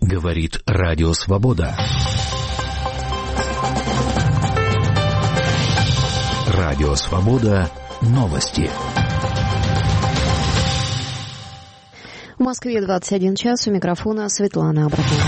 Говорит Радио Свобода. Радио Свобода. Новости. В Москве 21 час. У микрофона Светлана Абрамова.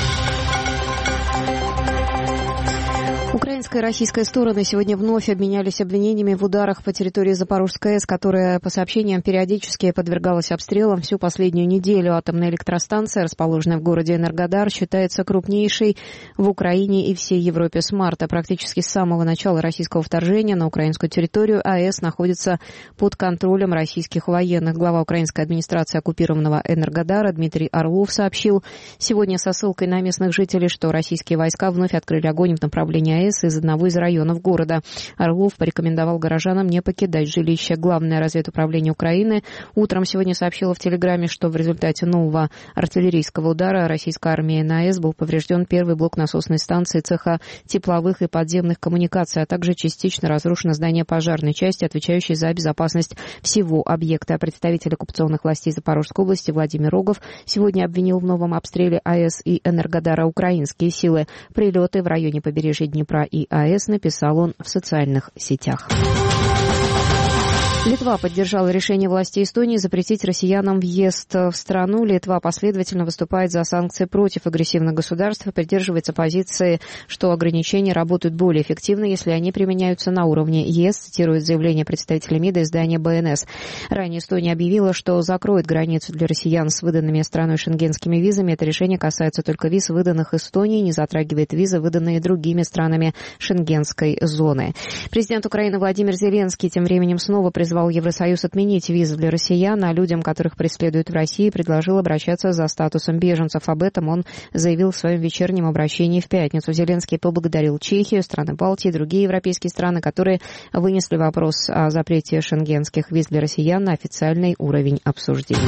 Украинская и российская стороны сегодня вновь обменялись обвинениями в ударах по территории Запорожской АЭС, которая, по сообщениям, периодически подвергалась обстрелам всю последнюю неделю. Атомная электростанция, расположенная в городе Энергодар, считается крупнейшей в Украине и всей Европе с марта. Практически с самого начала российского вторжения на украинскую территорию АЭС находится под контролем российских военных. Глава украинской администрации оккупированного Энергодара Дмитрий Орлов сообщил сегодня со ссылкой на местных жителей, что российские войска вновь открыли огонь в направлении АЭС из одного из районов города. Орлов порекомендовал горожанам не покидать жилище. Главное разведуправление Украины утром сегодня сообщило в Телеграме, что в результате нового артиллерийского удара российской армии на АЭС был поврежден первый блок насосной станции, цеха тепловых и подземных коммуникаций, а также частично разрушено здание пожарной части, отвечающей за безопасность всего объекта. Представитель оккупационных властей Запорожской области Владимир Рогов сегодня обвинил в новом обстреле АЭС и Энергодара украинские силы. Прилеты в районе побережья Днепра и АЭС, написал он в социальных сетях. Литва поддержала решение властей Эстонии запретить россиянам въезд в страну. Литва последовательно выступает за санкции против агрессивных государств и придерживается позиции, что ограничения работают более эффективно, если они применяются на уровне ЕС, цитирует заявление представителя МИДа издания БНС. Ранее Эстония объявила, что закроет границу для россиян с выданными страной шенгенскими визами. Это решение касается только виз, выданных Эстонии, не затрагивает визы, выданные другими странами шенгенской зоны. Президент Украины Владимир Зеленский тем временем снова призвал Евросоюз отменить визы для россиян, а людям, которых преследуют в России, предложил обращаться за статусом беженцев. Об этом он заявил в своем вечернем обращении в пятницу. Зеленский поблагодарил Чехию, страны Балтии и другие европейские страны, которые вынесли вопрос о запрете шенгенских виз для россиян на официальный уровень обсуждения.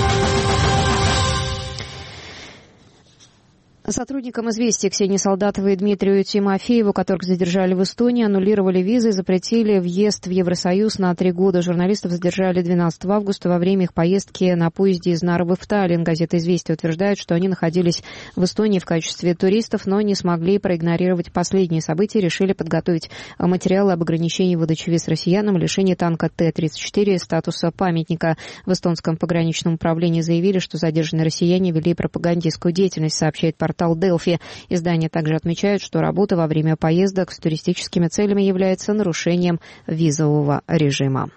Сотрудникам «Известий» Ксении Солдатовой и Дмитрию Тимофееву, которых задержали в Эстонии, аннулировали визы и запретили въезд в Евросоюз на 3 года. Журналистов задержали 12 августа во время их поездки на поезде из Нарвы в Таллин. Газета «Известия» утверждает, что они находились в Эстонии в качестве туристов, но не смогли проигнорировать последние события и решили подготовить материалы об ограничении выдачи виз россиянам, лишении танка Т-34 статуса памятника. В эстонском пограничном управлении заявили, что задержанные россияне вели пропагандистскую деятельность, сообщает портал Делфи. Издание также отмечает, что работа во время поездок с туристическими целями является нарушением визового режима.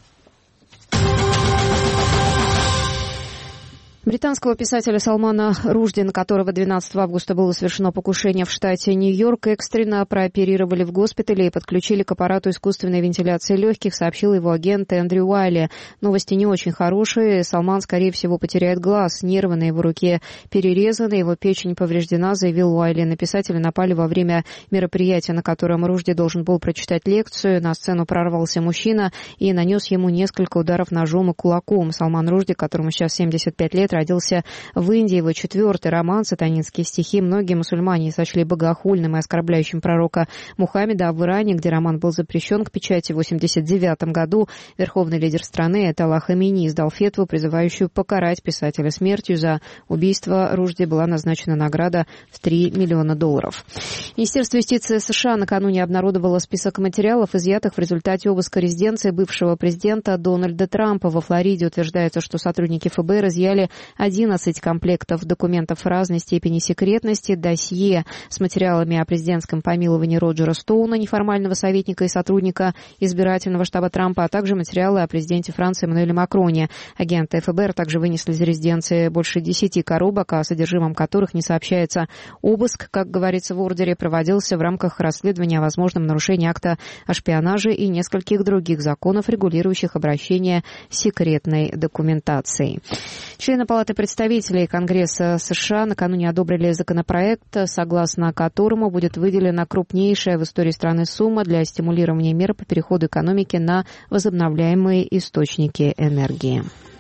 Британского писателя Салмана Ружди, на которого 12 августа было совершено покушение в штате Нью-Йорк, экстренно прооперировали в госпитале и подключили к аппарату искусственной вентиляции легких, сообщил его агент Эндрю Уайли. Новости не очень хорошие. Салман, скорее всего, потеряет глаз. Нервы на его руке перерезаны, его печень повреждена, заявил Уайли. На писателя напали во время мероприятия, на котором Ружди должен был прочитать лекцию. На сцену прорвался мужчина и нанес ему несколько ударов ножом и кулаком. Салман Ружди, которому сейчас 75 лет, родился в Индии. Его 4-й роман «Сатанинские стихи» многие мусульмане сочли богохульным и оскорбляющим пророка Мухаммеда, а в Иране, где роман был запрещен к печати в 1989 году, верховный лидер страны Аятолла Хаминеи издал фетву, призывающую покарать писателя смертью. За убийство Ружди была назначена награда в $3 миллиона. Министерство юстиции США накануне обнародовало список материалов, изъятых в результате обыска резиденции бывшего президента Дональда Трампа во Флориде. Утверждается, что сотрудники ФБР изъяли 11 комплектов документов разной степени секретности, досье с материалами о президентском помиловании Роджера Стоуна, неформального советника и сотрудника избирательного штаба Трампа, а также материалы о президенте Франции Эммануэле Макроне. Агенты ФБР также вынесли из резиденции больше 10 коробок, о содержимом которых не сообщается. Обыск, как говорится в ордере, проводился в рамках расследования о возможном нарушении акта о шпионаже и нескольких других законов, регулирующих обращение с секретной документацией. Члены Палаты представителей Конгресса США накануне одобрили законопроект, согласно которому будет выделена крупнейшая в истории страны сумма для стимулирования мер по переходу экономики на возобновляемые источники энергии.